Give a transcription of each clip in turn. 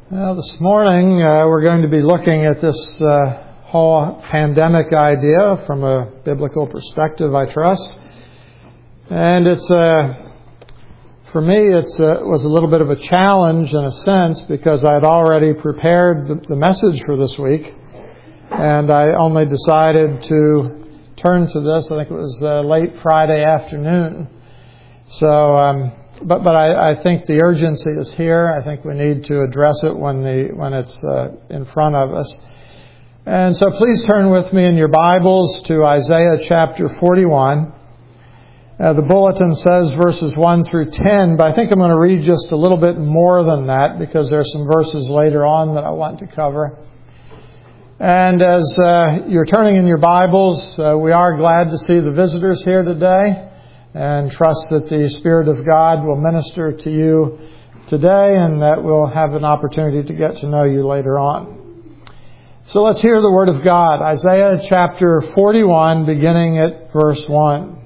Well, this morning we're going to be looking at this whole pandemic idea from a biblical perspective, I trust. And for me, it was a little bit of a challenge in a sense because I had already prepared the message for this week, and I only decided to turn to this. I think it was late Friday afternoon. So. But I think the urgency is here. I think we need to address it when it's in front of us. And so please turn with me in your Bibles to Isaiah chapter 41. The bulletin says verses 1 through 10, but I think I'm going to read just a little bit more than that because there are some verses later on that I want to cover. And as you're turning in your Bibles, we are glad to see the visitors here today. And trust that the Spirit of God will minister to you today and that we'll have an opportunity to get to know you later on. So let's hear the Word of God. Isaiah chapter 41, beginning at verse 1.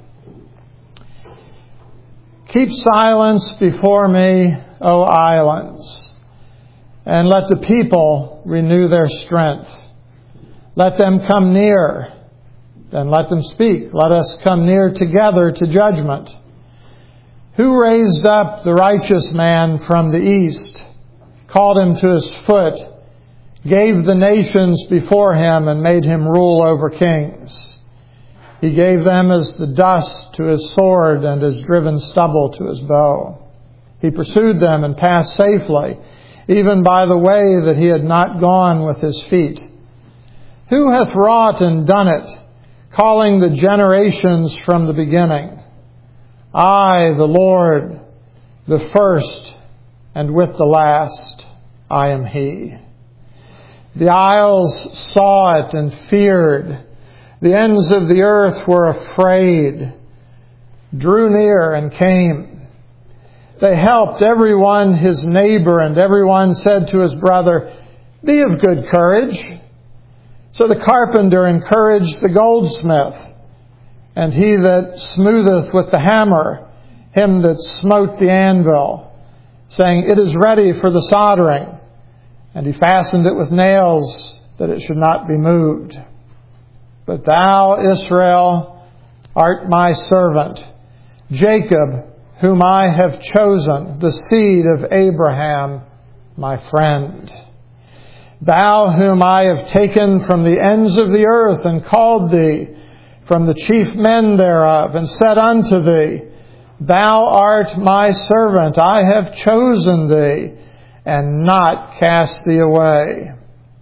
Keep silence before me, O islands, and let the people renew their strength. Let them come near. Then let them speak. Let us come near together to judgment. Who raised up the righteous man from the east, called him to his foot, gave the nations before him, and made him rule over kings? He gave them as the dust to his sword and as driven stubble to his bow. He pursued them and passed safely, even by the way that he had not gone with his feet. Who hath wrought and done it, calling the generations from the beginning? I, the Lord, the first, and with the last, I am He. The isles saw it and feared. The ends of the earth were afraid, drew near and came. They helped everyone his neighbor, and everyone said to his brother, Be of good courage. So the carpenter encouraged the goldsmith, and he that smootheth with the hammer, him that smote the anvil, saying, It is ready for the soldering. And he fastened it with nails, that it should not be moved. But thou, Israel, art my servant, Jacob, whom I have chosen, the seed of Abraham, my friend. Thou whom I have taken from the ends of the earth and called thee from the chief men thereof, and said unto thee, Thou art my servant, I have chosen thee, and not cast thee away.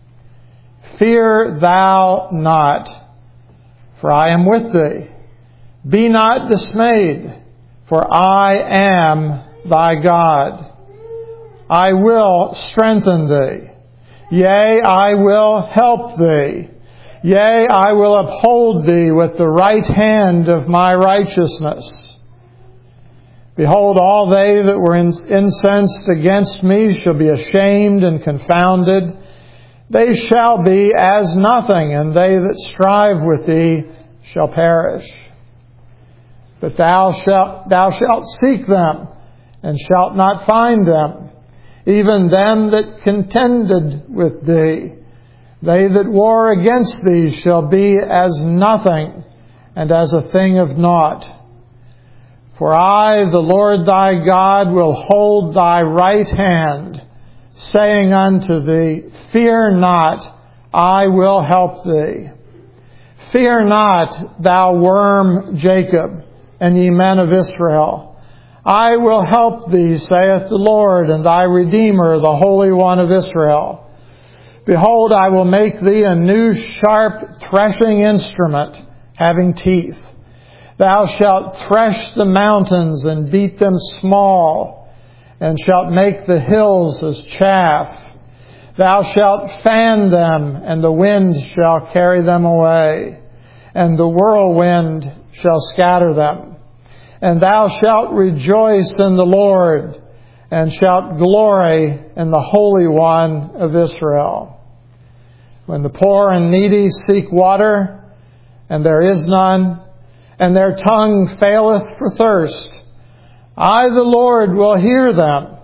Fear thou not, for I am with thee. Be not dismayed, for I am thy God. I will strengthen thee. Yea, I will help thee. Yea, I will uphold thee with the right hand of my righteousness. Behold, all they that were incensed against me shall be ashamed and confounded. They shall be as nothing, and they that strive with thee shall perish. But thou shalt seek them, and shalt not find them. Even them that contended with thee. They that war against thee shall be as nothing, and as a thing of naught. For I, the Lord thy God, will hold thy right hand, saying unto thee, Fear not, I will help thee. Fear not, thou worm Jacob, and ye men of Israel. I will help thee, saith the Lord, and thy Redeemer, the Holy One of Israel. Behold, I will make thee a new sharp threshing instrument, having teeth. Thou shalt thresh the mountains and beat them small, and shalt make the hills as chaff. Thou shalt fan them, and the wind shall carry them away, and the whirlwind shall scatter them. And thou shalt rejoice in the Lord, and shalt glory in the Holy One of Israel. When the poor and needy seek water, and there is none, and their tongue faileth for thirst, I, the Lord, will hear them.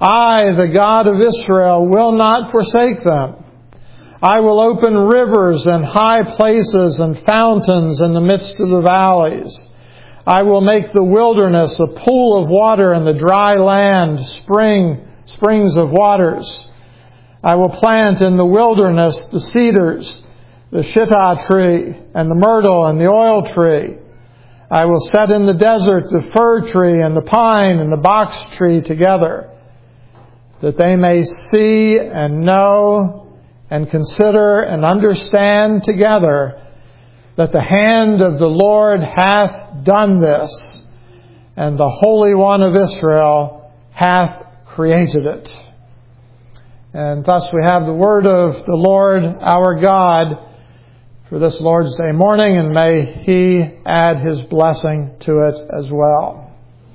I, the God of Israel, will not forsake them. I will open rivers in high places and fountains in the midst of the valleys. I will make the wilderness a pool of water and the dry land springs of waters. I will plant in the wilderness the cedars, the shittah tree, and the myrtle and the oil tree. I will set in the desert the fir tree and the pine and the box tree together, that they may see and know and consider and understand together that the hand of the Lord hath done this, and the Holy One of Israel hath created it. And thus we have the word of the Lord our God for this Lord's Day morning, and may He add His blessing to it as well.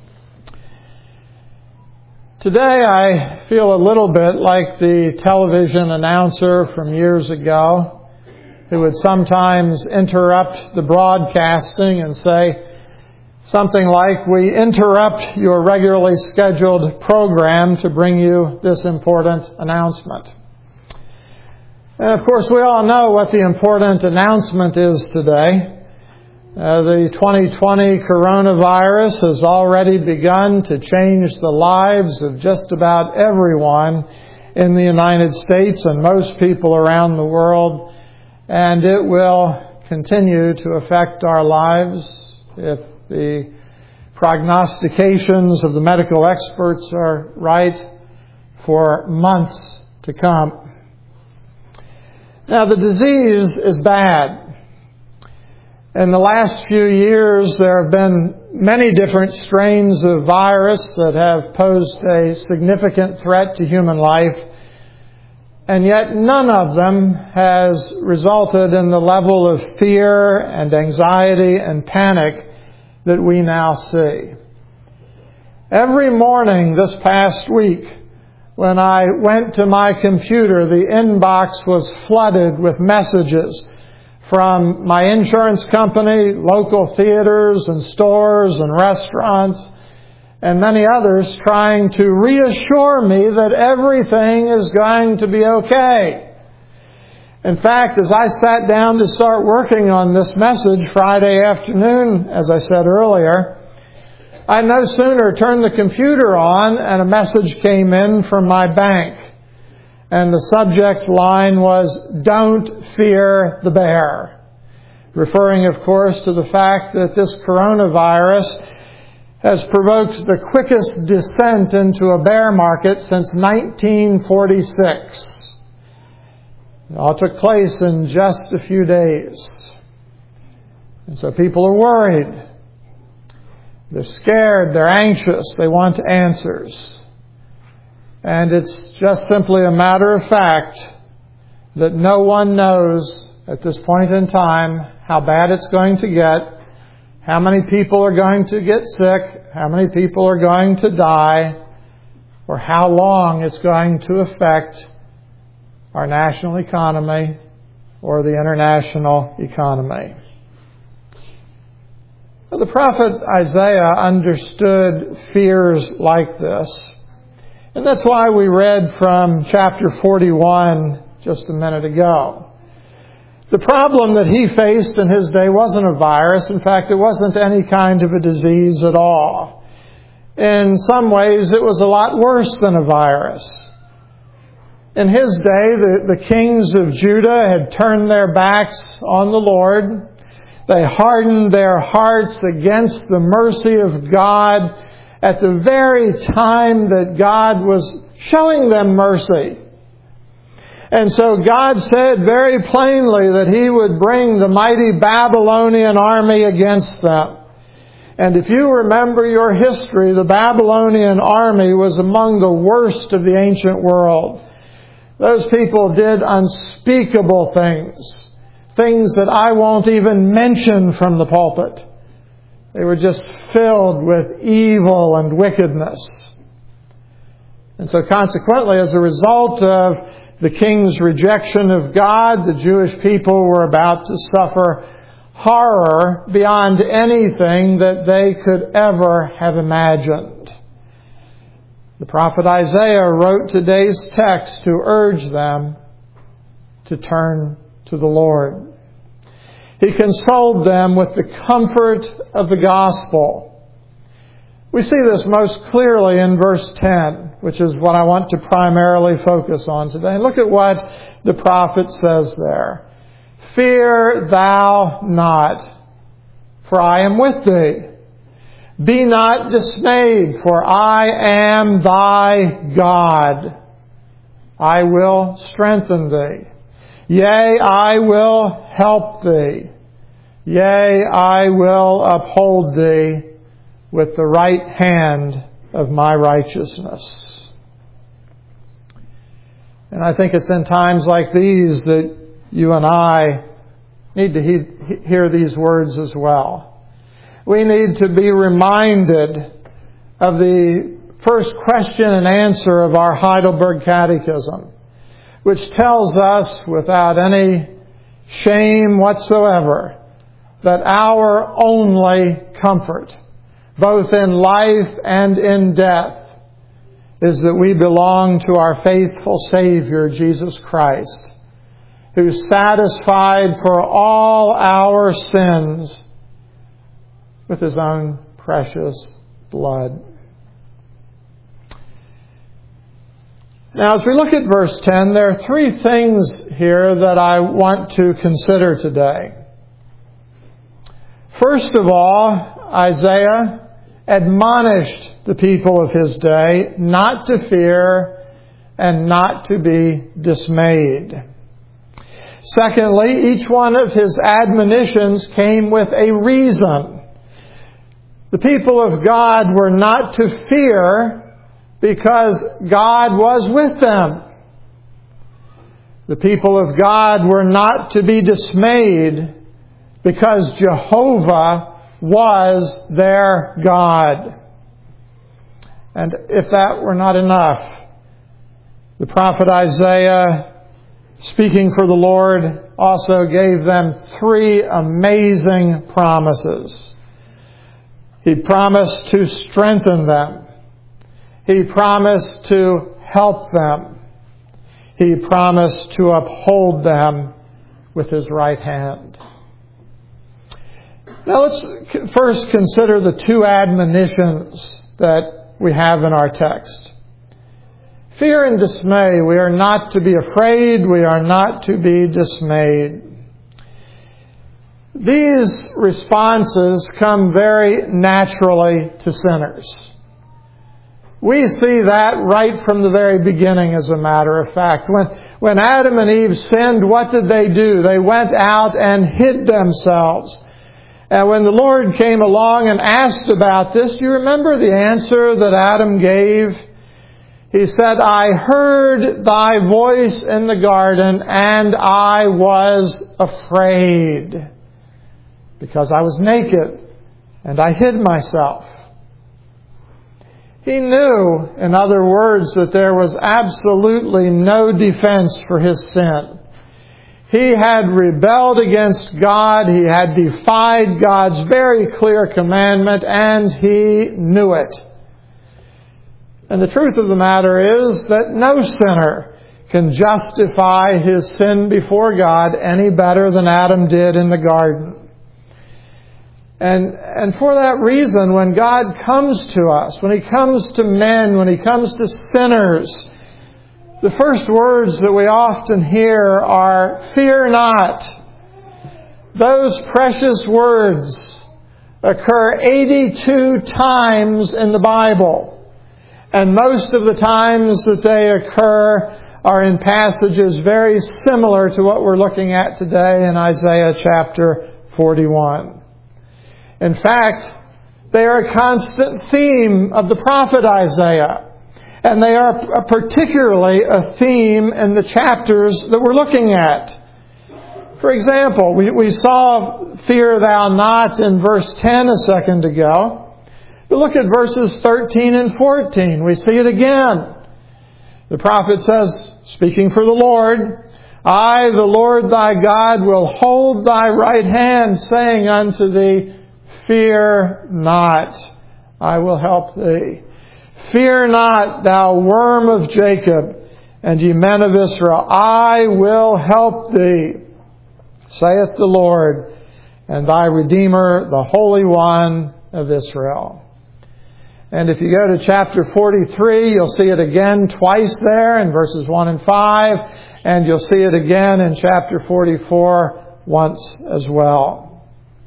Today I feel a little bit like the television announcer from years ago who would sometimes interrupt the broadcasting and say something like, "We interrupt your regularly scheduled program to bring you this important announcement." And of course, we all know what the important announcement is today. The 2020 coronavirus has already begun to change the lives of just about everyone in the United States and most people around the world. And it will continue to affect our lives if the prognostications of the medical experts are right for months to come. Now, the disease is bad. In the last few years, there have been many different strains of virus that have posed a significant threat to human life, and yet none of them has resulted in the level of fear and anxiety and panic that we now see. Every morning this past week, when I went to my computer, the inbox was flooded with messages from my insurance company, local theaters and stores and restaurants, and many others trying to reassure me that everything is going to be okay. In fact, as I sat down to start working on this message Friday afternoon, as I said earlier, I no sooner turned the computer on and a message came in from my bank. And the subject line was, "Don't fear the bear," referring, of course, to the fact that this coronavirus has provoked the quickest descent into a bear market since 1946. It all took place in just a few days. And so people are worried. They're scared. They're anxious. They want answers. And it's just simply a matter of fact that no one knows at this point in time how bad it's going to get, how many people are going to get sick, how many people are going to die, or how long it's going to affect our national economy or the international economy. Well, the prophet Isaiah understood fears like this. And that's why we read from chapter 41 just a minute ago. The problem that he faced in his day wasn't a virus. In fact, it wasn't any kind of a disease at all. In some ways, it was a lot worse than a virus. In his day, the kings of Judah had turned their backs on the Lord. They hardened their hearts against the mercy of God at the very time that God was showing them mercy. And so God said very plainly that He would bring the mighty Babylonian army against them. And if you remember your history, the Babylonian army was among the worst of the ancient world. Those people did unspeakable things, things that I won't even mention from the pulpit. They were just filled with evil and wickedness. And so consequently, as a result of the king's rejection of God, the Jewish people were about to suffer horror beyond anything that they could ever have imagined. The prophet Isaiah wrote today's text to urge them to turn to the Lord. He consoled them with the comfort of the gospel. We see this most clearly in verse 10, which is what I want to primarily focus on today. And look at what the prophet says there. Fear thou not, for I am with thee. Be not dismayed, for I am thy God. I will strengthen thee. Yea, I will help thee. Yea, I will uphold thee with the right hand of my righteousness. And I think it's in times like these that you and I need to hear these words as well. We need to be reminded of the first question and answer of our Heidelberg Catechism, which tells us without any shame whatsoever that our only comfort, both in life and in death, is that we belong to our faithful Savior, Jesus Christ, who satisfied for all our sins with His own precious blood. Now, as we look at verse 10, there are three things here that I want to consider today. First of all, Isaiah admonished the people of his day not to fear and not to be dismayed. Secondly, each one of his admonitions came with a reason. The people of God were not to fear because God was with them. The people of God were not to be dismayed because Jehovah was their God. And if that were not enough, the prophet Isaiah, speaking for the Lord, also gave them three amazing promises. He promised to strengthen them. He promised to help them. He promised to uphold them with His right hand. Now let's first consider the two admonitions that we have in our text. Fear and dismay. We are not to be afraid. We are not to be dismayed. These responses come very naturally to sinners. We see that right from the very beginning, as a matter of fact. When Adam and Eve sinned, what did they do? They went out and hid themselves. And when the Lord came along and asked about this, do you remember the answer that Adam gave? He said, I heard thy voice in the garden, and I was afraid, because I was naked, and I hid myself. He knew, in other words, that there was absolutely no defense for his sin. He had rebelled against God. He had defied God's very clear commandment, and he knew it. And the truth of the matter is that no sinner can justify his sin before God any better than Adam did in the garden. And for that reason, when God comes to us, when He comes to men, when He comes to sinners, the first words that we often hear are, fear not. Those precious words occur 82 times in the Bible. And most of the times that they occur are in passages very similar to what we're looking at today in Isaiah chapter 41. In fact, they are a constant theme of the prophet Isaiah. And they are particularly a theme in the chapters that we're looking at. For example, we saw fear thou not in verse 10 a second ago. But look at verses 13 and 14. We see it again. The prophet says, speaking for the Lord, I, the Lord thy God, will hold thy right hand, saying unto thee, fear not, I will help thee. Fear not, thou worm of Jacob, and ye men of Israel, I will help thee, saith the Lord, and thy Redeemer, the Holy One of Israel. And if you go to chapter 43, you'll see it again twice there in verses 1 and 5, and you'll see it again in chapter 44 once as well.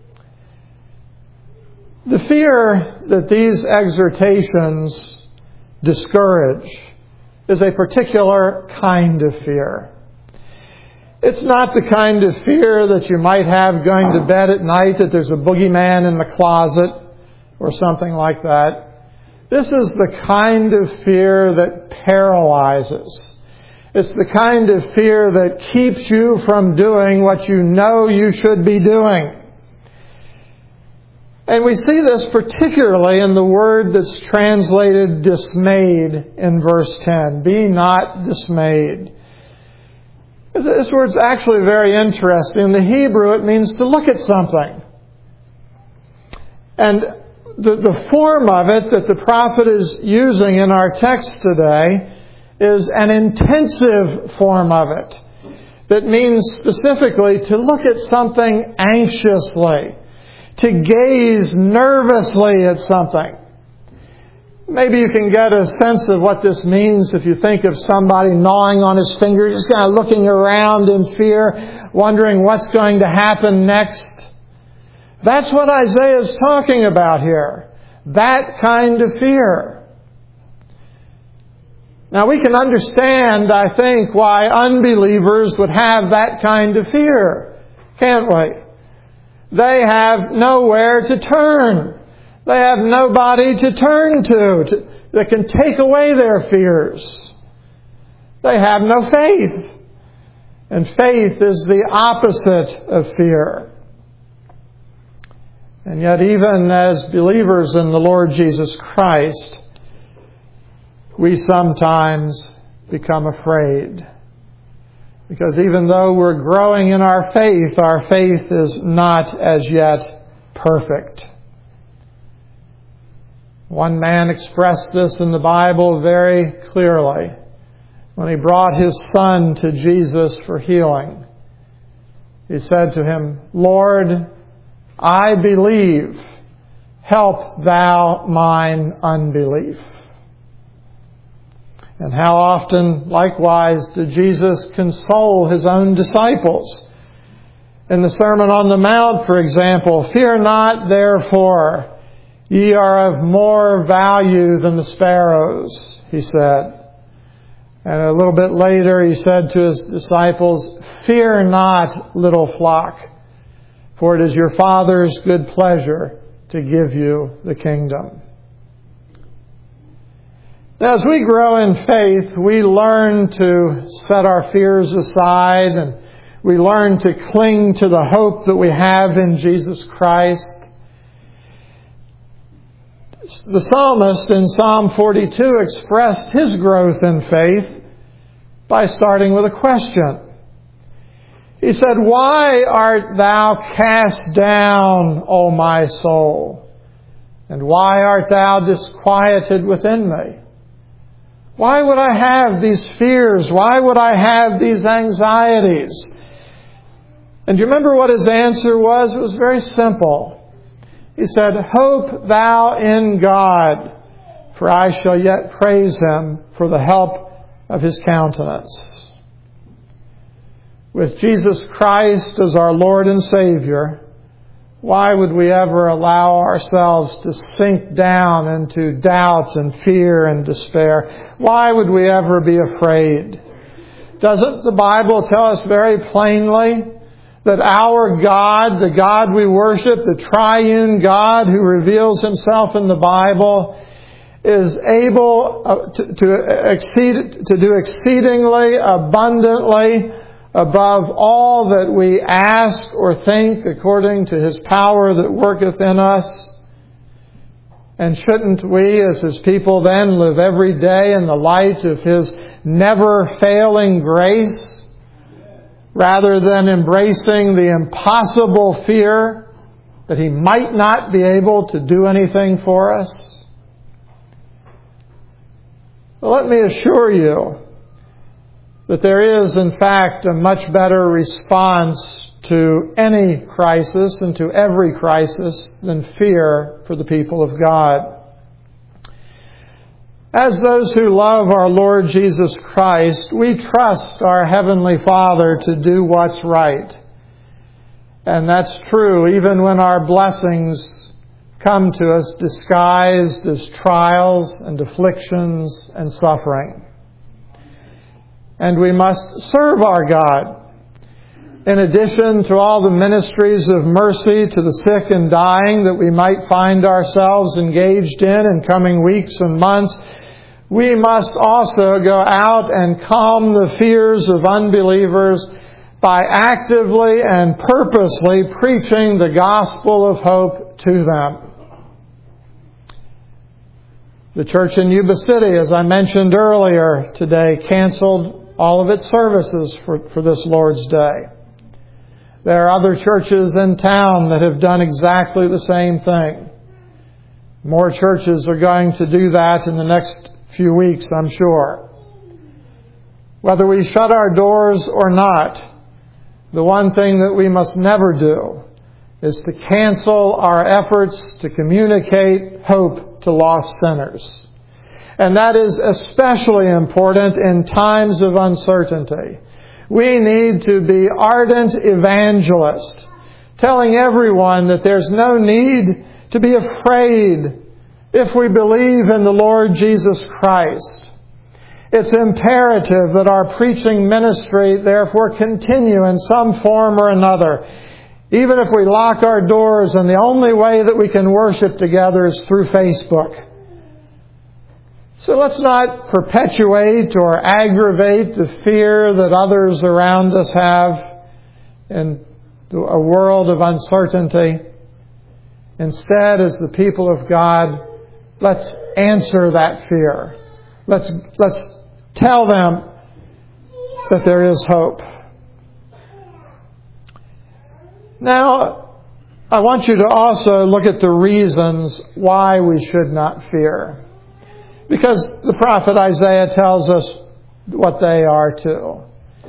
The fear that these exhortations discourage is a particular kind of fear. It's not the kind of fear that you might have going to bed at night, that there's a boogeyman in the closet or something like that. This is the kind of fear that paralyzes. It's the kind of fear that keeps you from doing what you know you should be doing. And we see this particularly in the word that's translated dismayed in verse 10. Be not dismayed. This word's actually very interesting. In the Hebrew, it means to look at something. And the form of it that the prophet is using in our text today is an intensive form of it. That means specifically to look at something anxiously, to gaze nervously at something. Maybe you can get a sense of what this means if you think of somebody gnawing on his fingers, just kind of looking around in fear, wondering what's going to happen next. That's what Isaiah is talking about here. That kind of fear. Now we can understand, I think, why unbelievers would have that kind of fear, can't we? They have nowhere to turn. They have nobody to turn to that can take away their fears. They have no faith. And faith is the opposite of fear. And yet, even as believers in the Lord Jesus Christ, we sometimes become afraid. Because even though we're growing in our faith is not as yet perfect. One man expressed this in the Bible very clearly when he brought his son to Jesus for healing. He said to him, Lord, I believe, help thou mine unbelief. And how often, likewise, did Jesus console His own disciples? In the Sermon on the Mount, for example, fear not, therefore, ye are of more value than the sparrows, He said. And a little bit later, He said to His disciples, fear not, little flock, for it is your Father's good pleasure to give you the kingdom. Now, as we grow in faith, we learn to set our fears aside, and we learn to cling to the hope that we have in Jesus Christ. The psalmist in Psalm 42 expressed his growth in faith by starting with a question. He said, why art thou cast down, O my soul? And why art thou disquieted within me? Why would I have these fears? Why would I have these anxieties? And do you remember what his answer was? It was very simple. He said, hope thou in God, for I shall yet praise Him for the help of His countenance. With Jesus Christ as our Lord and Savior, why would we ever allow ourselves to sink down into doubt and fear and despair? Why would we ever be afraid? Doesn't the Bible tell us very plainly that our God, the God we worship, the triune God who reveals Himself in the Bible, is able to do exceedingly abundantly above all that we ask or think, according to His power that worketh in us? And shouldn't we, as His people, then live every day in the light of His never-failing grace, rather than embracing the impossible fear that He might not be able to do anything for us? Well, let me assure you that there is, in fact, a much better response to any crisis and to every crisis than fear for the people of God. As those who love our Lord Jesus Christ, we trust our Heavenly Father to do what's right. And that's true even when our blessings come to us disguised as trials and afflictions and suffering. And we must serve our God. In addition to all the ministries of mercy to the sick and dying that we might find ourselves engaged in coming weeks and months, we must also go out and calm the fears of unbelievers by actively and purposely preaching the gospel of hope to them. The church in Yuba City, as I mentioned earlier today, canceled all of its services for this Lord's Day. There are other churches in town that have done exactly the same thing. More churches are going to do that in the next few weeks, I'm sure. Whether we shut our doors or not, the one thing that we must never do is to cancel our efforts to communicate hope to lost sinners. And that is especially important in times of uncertainty. We need to be ardent evangelists, telling everyone that there's no need to be afraid if we believe in the Lord Jesus Christ. It's imperative that our preaching ministry therefore continue in some form or another, even if we lock our doors and the only way that we can worship together is through Facebook. So let's not perpetuate or aggravate the fear that others around us have in a world of uncertainty. Instead, as the people of God, let's answer that fear. Let's tell them that there is hope. Now, I want you to also look at the reasons why we should not fear. Because the prophet Isaiah tells us what they are too.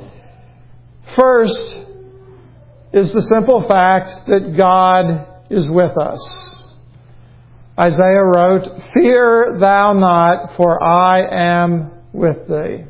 First is the simple fact that God is with us. Isaiah wrote, "Fear thou not, for I am with thee."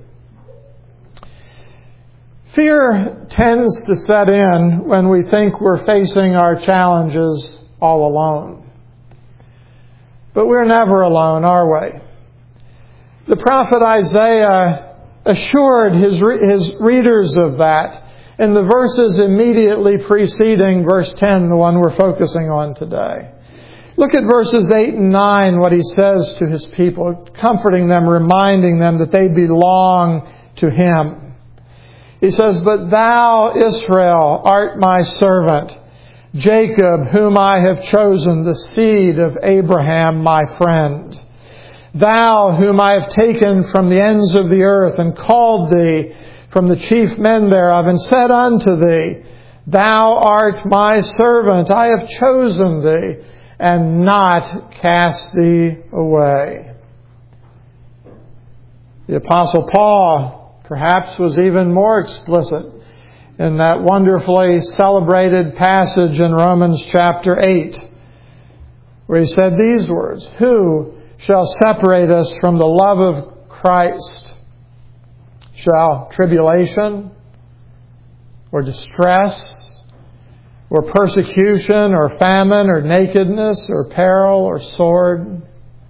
Fear tends to set in when we think we're facing our challenges all alone. But we're never alone, are we? The prophet Isaiah assured his readers of that in the verses immediately preceding verse 10, the one we're focusing on today. Look at verses 8 and 9, what he says to his people, comforting them, reminding them that they belong to him. He says, "But thou, Israel, art my servant, Jacob, whom I have chosen, the seed of Abraham, my friend. Thou, whom I have taken from the ends of the earth, and called thee from the chief men thereof, and said unto thee, Thou art my servant, I have chosen thee, and not cast thee away." The Apostle Paul perhaps was even more explicit in that wonderfully celebrated passage in Romans chapter 8, where he said these words, "Who shall separate us from the love of Christ? Shall tribulation, or distress, or persecution, or famine, or nakedness, or peril, or sword?"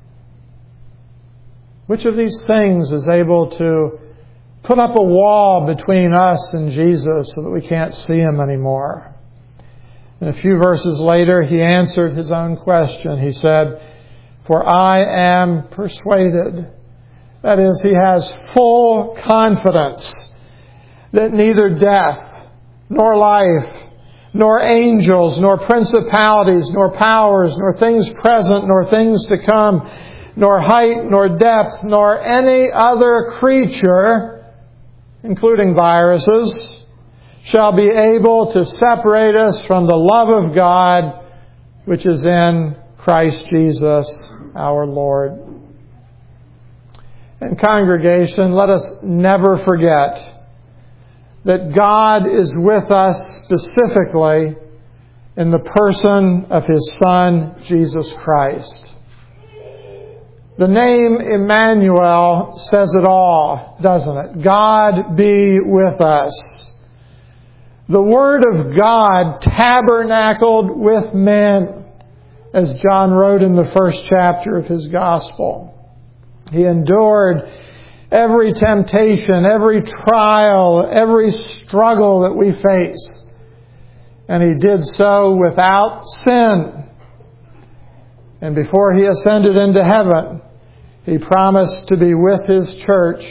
Which of these things is able to put up a wall between us and Jesus so that we can't see him anymore? And a few verses later, he answered his own question. He said, "For I am persuaded," that is, he has full confidence, "that neither death, nor life, nor angels, nor principalities, nor powers, nor things present, nor things to come, nor height, nor depth, nor any other creature," including viruses, "shall be able to separate us from the love of God, which is in Christ Jesus our Lord." And congregation, let us never forget that God is with us specifically in the person of His Son, Jesus Christ. The name Emmanuel says it all, doesn't it? God be with us. The Word of God tabernacled with men, as John wrote in the first chapter of his Gospel. He endured every temptation, every trial, every struggle that we face. And He did so without sin. And before He ascended into heaven, He promised to be with His church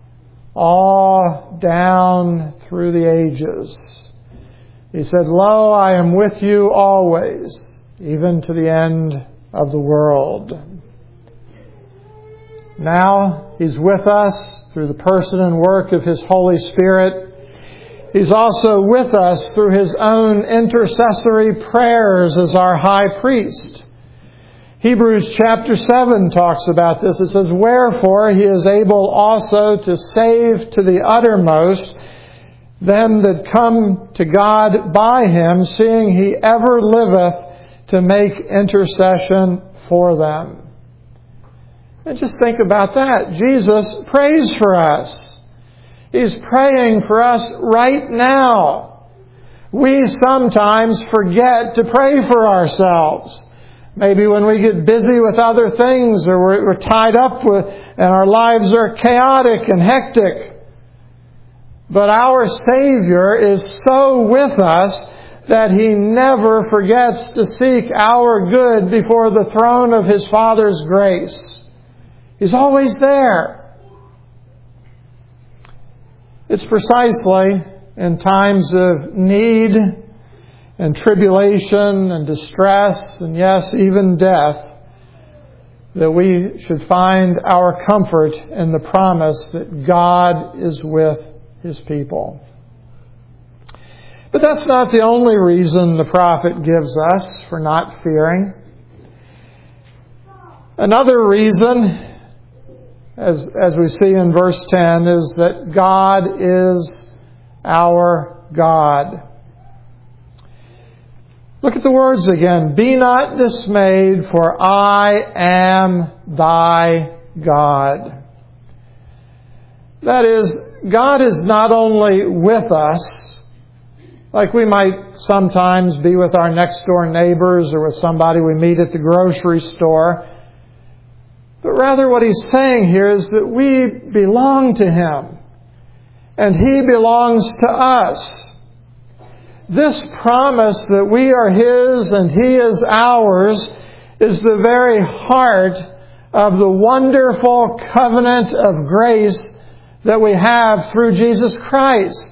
all down through the ages. He said, "Lo, I am with you always, even to the end of the world." Now, He's with us through the person and work of His Holy Spirit. He's also with us through His own intercessory prayers as our high priest. Hebrews chapter 7 talks about this. It says, "Wherefore He is able also to save to the uttermost them that come to God by Him, seeing He ever liveth to make intercession for them." And just think about that. Jesus prays for us. He's praying for us right now. We sometimes forget to pray for ourselves. Maybe when we get busy with other things, or we're tied up with, and our lives are chaotic and hectic. But our Savior is so with us that He never forgets to seek our good before the throne of His Father's grace. He's always there. It's precisely in times of need and tribulation and distress and, yes, even death that we should find our comfort in the promise that God is with His people. But that's not the only reason the prophet gives us for not fearing. Another reason, as we see in verse 10, is that God is our God. Look at the words again. "Be not dismayed, for I am thy God." That is, God is not only with us, like we might sometimes be with our next door neighbors or with somebody we meet at the grocery store, but rather what He's saying here is that we belong to Him and He belongs to us. This promise that we are His and He is ours is the very heart of the wonderful covenant of grace that we have through Jesus Christ.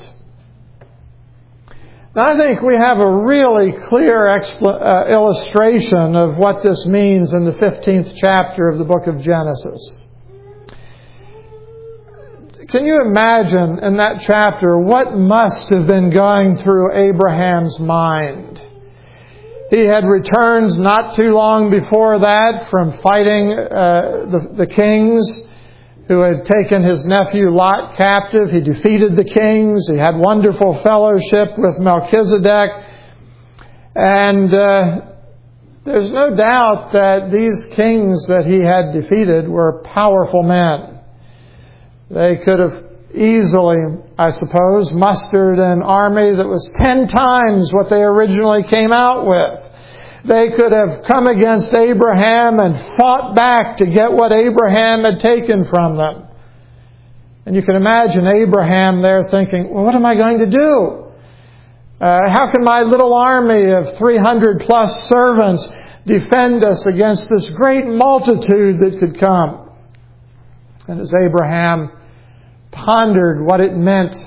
Now, I think we have a really clear illustration of what this means in the 15th chapter of the book of Genesis. Can you imagine in that chapter what must have been going through Abraham's mind? He had returned not too long before that from fighting the kings who had taken his nephew Lot captive. He defeated the kings. He had wonderful fellowship with Melchizedek. And there's no doubt that these kings that he had defeated were powerful men. They could have easily, I suppose, mustered an army that was 10 times what they originally came out with. They could have come against Abraham and fought back to get what Abraham had taken from them. And you can imagine Abraham there thinking, well, what am I going to do? How can my little army of 300 plus servants defend us against this great multitude that could come? And as Abraham pondered what it meant,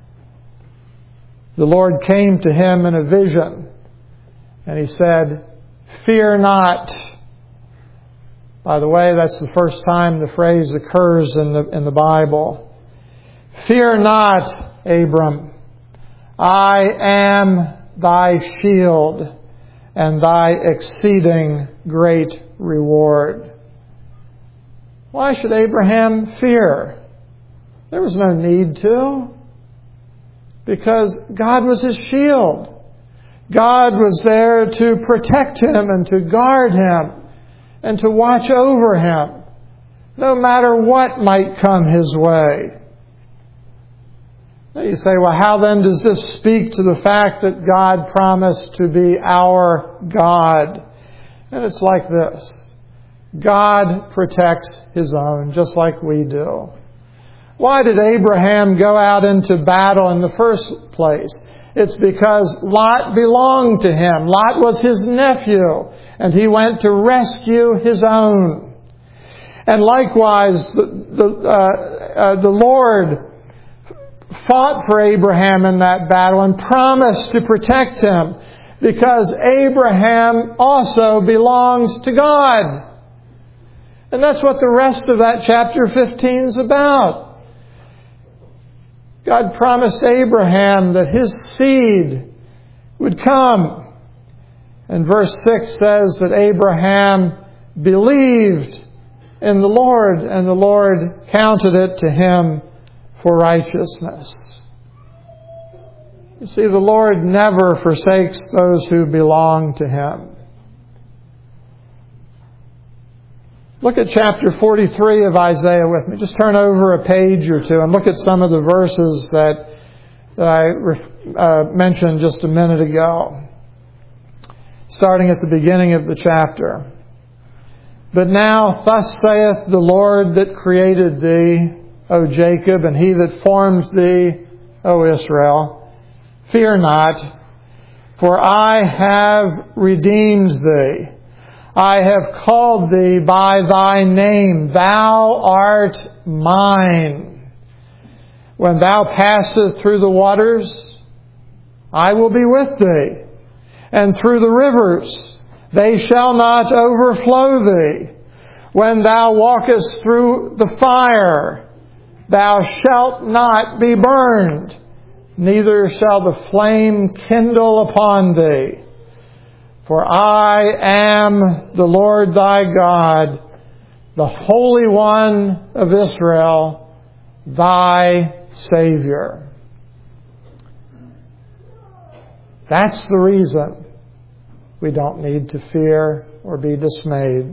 the Lord came to him in a vision. And He said, "Fear not." By the way, that's the first time the phrase occurs in the Bible. "Fear not, Abram. I am thy shield and thy exceeding great reward." Why should Abraham fear? There was no need to. Because God was his shield. God was there to protect him and to guard him and to watch over him, no matter what might come his way. Now you say, well, how then does this speak to the fact that God promised to be our God? And it's like this. God protects his own, just like we do. Why did Abraham go out into battle in the first place? It's because Lot belonged to him. Lot was his nephew, and he went to rescue his own. And likewise, the Lord fought for Abraham in that battle and promised to protect him, because Abraham also belongs to God. And that's what the rest of that chapter 15 is about. God promised Abraham that his seed would come. And verse 6 says that Abraham believed in the Lord, and the Lord counted it to him for righteousness. You see, the Lord never forsakes those who belong to him. Look at chapter 43 of Isaiah with me. Just turn over a page or two and look at some of the verses that I mentioned just a minute ago. Starting at the beginning of the chapter. But now, thus saith the Lord that created thee, O Jacob, and he that formed thee, O Israel, fear not, for I have redeemed thee. I have called thee by thy name. Thou art mine. When thou passest through the waters, I will be with thee. And through the rivers, they shall not overflow thee. When thou walkest through the fire, thou shalt not be burned, neither shall the flame kindle upon thee. For I am the Lord thy God, the Holy One of Israel, thy Savior. That's the reason we don't need to fear or be dismayed.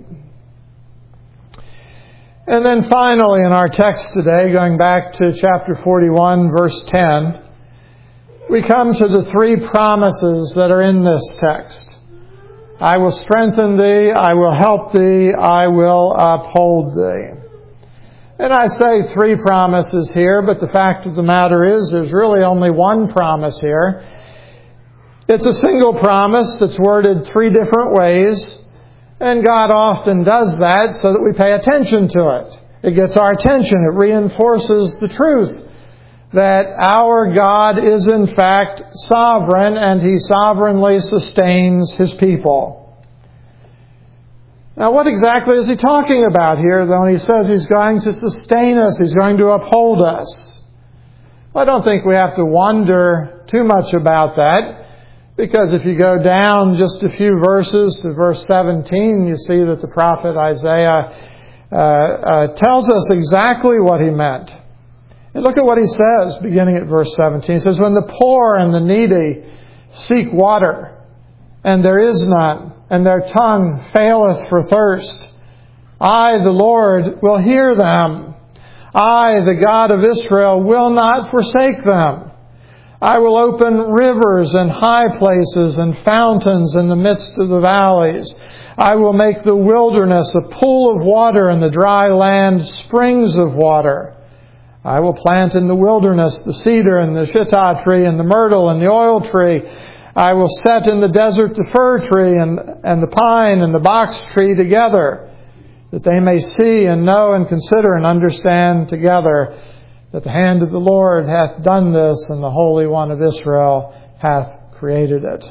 And then finally in our text today, going back to chapter 41, verse 10, we come to the three promises that are in this text. I will strengthen thee, I will help thee, I will uphold thee. And I say three promises here, but the fact of the matter is there's really only one promise here. It's a single promise that's worded three different ways, and God often does that so that we pay attention to it. It gets our attention. It reinforces the truth that our God is in fact sovereign, and He sovereignly sustains His people. Now, what exactly is He talking about here, though, when He says He's going to sustain us, He's going to uphold us? Well, I don't think we have to wonder too much about that, because if you go down just a few verses to verse 17, you see that the prophet Isaiah tells us exactly what he meant. And look at what he says, beginning at verse 17. He says, when the poor and the needy seek water, and there is none, and their tongue faileth for thirst, I, the Lord, will hear them. I, the God of Israel, will not forsake them. I will open rivers in high places and fountains in the midst of the valleys. I will make the wilderness a pool of water and the dry land springs of water. I will plant in the wilderness the cedar and the shittah tree and the myrtle and the oil tree. I will set in the desert the fir tree and the pine and the box tree together, that they may see and know and consider and understand together that the hand of the Lord hath done this, and the Holy One of Israel hath created it.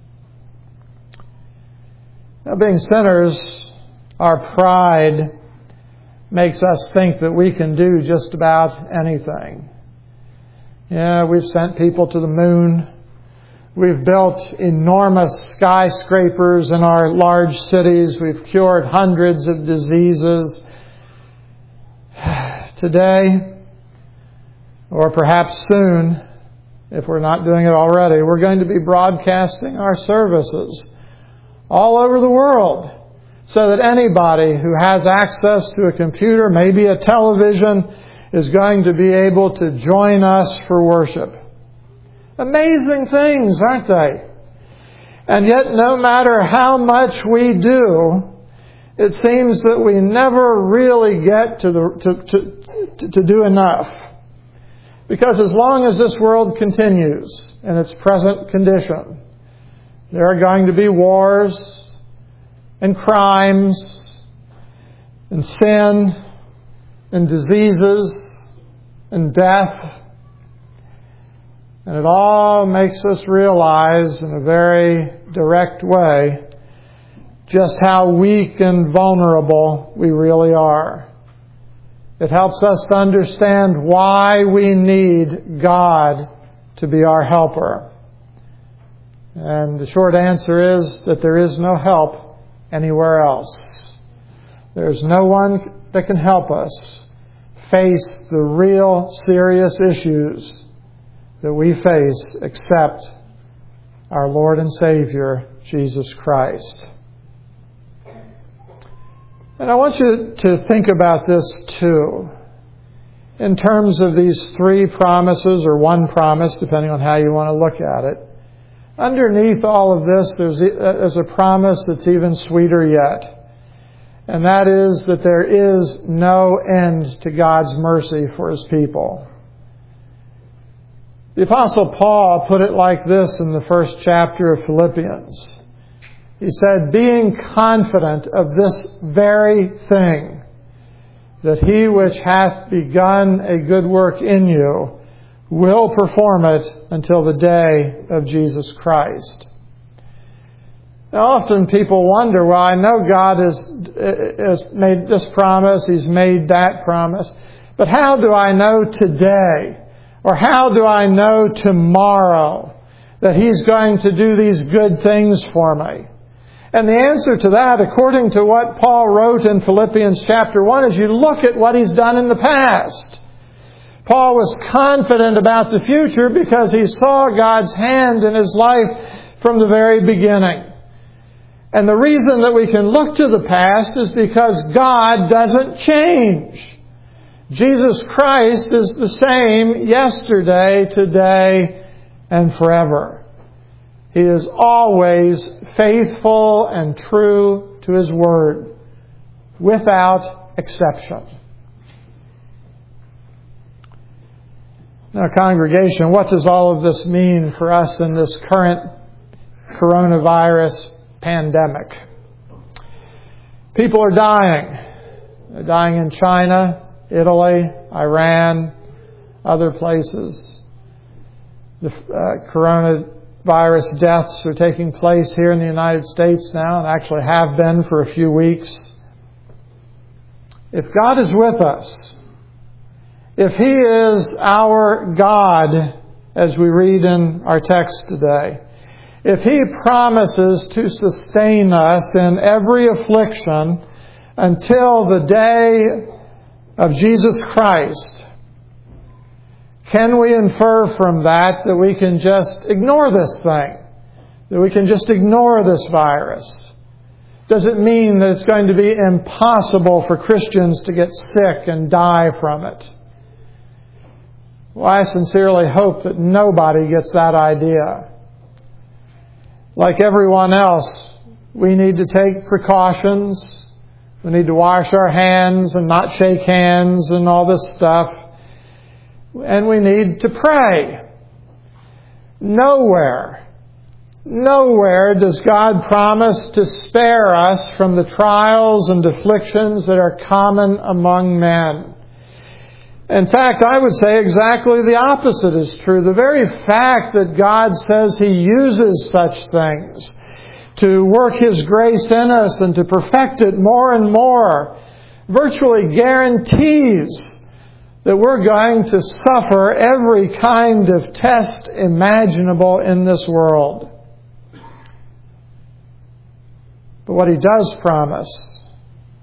Now, being sinners, our pride makes us think that we can do just about anything. Yeah, we've sent people to the moon. We've built enormous skyscrapers in our large cities. We've cured hundreds of diseases. today, or perhaps soon, if we're not doing it already, we're going to be broadcasting our services all over the world so that anybody who has access to a computer, maybe a television, is going to be able to join us for worship. Amazing things, aren't they? And yet, no matter how much we do, it seems that we never really get to do enough. Because as long as this world continues in its present condition, there are going to be wars and crimes and sin and diseases and death. And it all makes us realize in a very direct way just how weak and vulnerable we really are. It helps us to understand why we need God to be our helper. And the short answer is that there is no help anywhere else. There's no one that can help us face the real serious issues that we face except our Lord and Savior, Jesus Christ. And I want you to think about this too, in terms of these three promises, or one promise, depending on how you want to look at it. Underneath all of this, there's a promise that's even sweeter yet. And that is that there is no end to God's mercy for His people. The Apostle Paul put it like this in the first chapter of Philippians. He said, being confident of this very thing, that He which hath begun a good work in you will perform it until the day of Jesus Christ. Now, often people wonder, well, I know God has made this promise, He's made that promise, but how do I know today, or how do I know tomorrow that He's going to do these good things for me? And the answer to that, according to what Paul wrote in Philippians chapter 1, is you look at what He's done in the past. Paul was confident about the future because he saw God's hand in his life from the very beginning. And the reason that we can look to the past is because God doesn't change. Jesus Christ is the same yesterday, today, and forever. He is always faithful and true to His Word, without exception. Now, congregation, what does all of this mean for us in this current coronavirus pandemic? People are dying. They're dying in China, Italy, Iran, other places. The coronavirus deaths are taking place here in the United States now, and actually have been for a few weeks. If God is with us, if He is our God, as we read in our text today, if He promises to sustain us in every affliction until the day of Jesus Christ, can we infer from that we can just ignore this thing? That we can just ignore this virus? Does it mean that it's going to be impossible for Christians to get sick and die from it? Well, I sincerely hope that nobody gets that idea. Like everyone else, we need to take precautions. We need to wash our hands and not shake hands and all this stuff. And we need to pray. Nowhere does God promise to spare us from the trials and afflictions that are common among men. In fact, I would say exactly the opposite is true. The very fact that God says He uses such things to work His grace in us and to perfect it more and more virtually guarantees that we're going to suffer every kind of test imaginable in this world. But what He does promise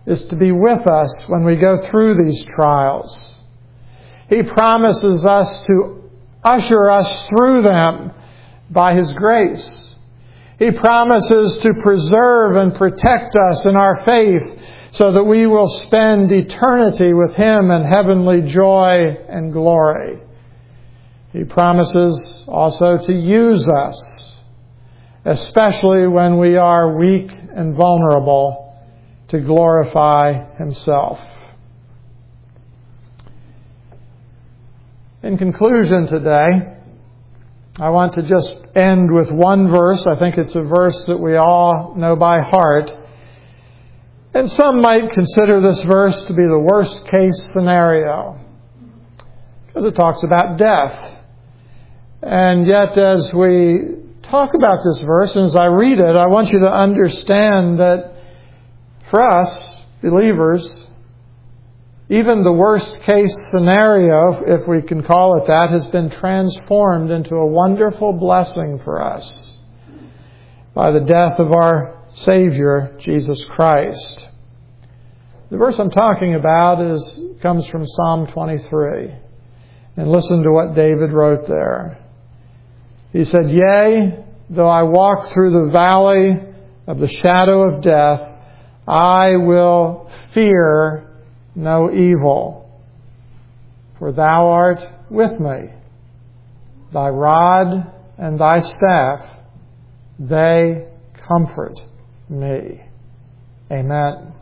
is to be with us when we go through these trials. He promises us to usher us through them by His grace. He promises to preserve and protect us in our faith so that we will spend eternity with Him in heavenly joy and glory. He promises also to use us, especially when we are weak and vulnerable, to glorify Himself. In conclusion today, I want to just end with one verse. I think it's a verse that we all know by heart. And some might consider this verse to be the worst case scenario, because it talks about death. And yet, as we talk about this verse, and as I read it, I want you to understand that for us, believers, even the worst case scenario, if we can call it that, has been transformed into a wonderful blessing for us by the death of our Savior, Jesus Christ. The verse I'm talking about comes from Psalm 23. And listen to what David wrote there. He said, "Yea, though I walk through the valley of the shadow of death, I will fear no evil, for Thou art with me. Thy rod and Thy staff, they comfort me." Amen.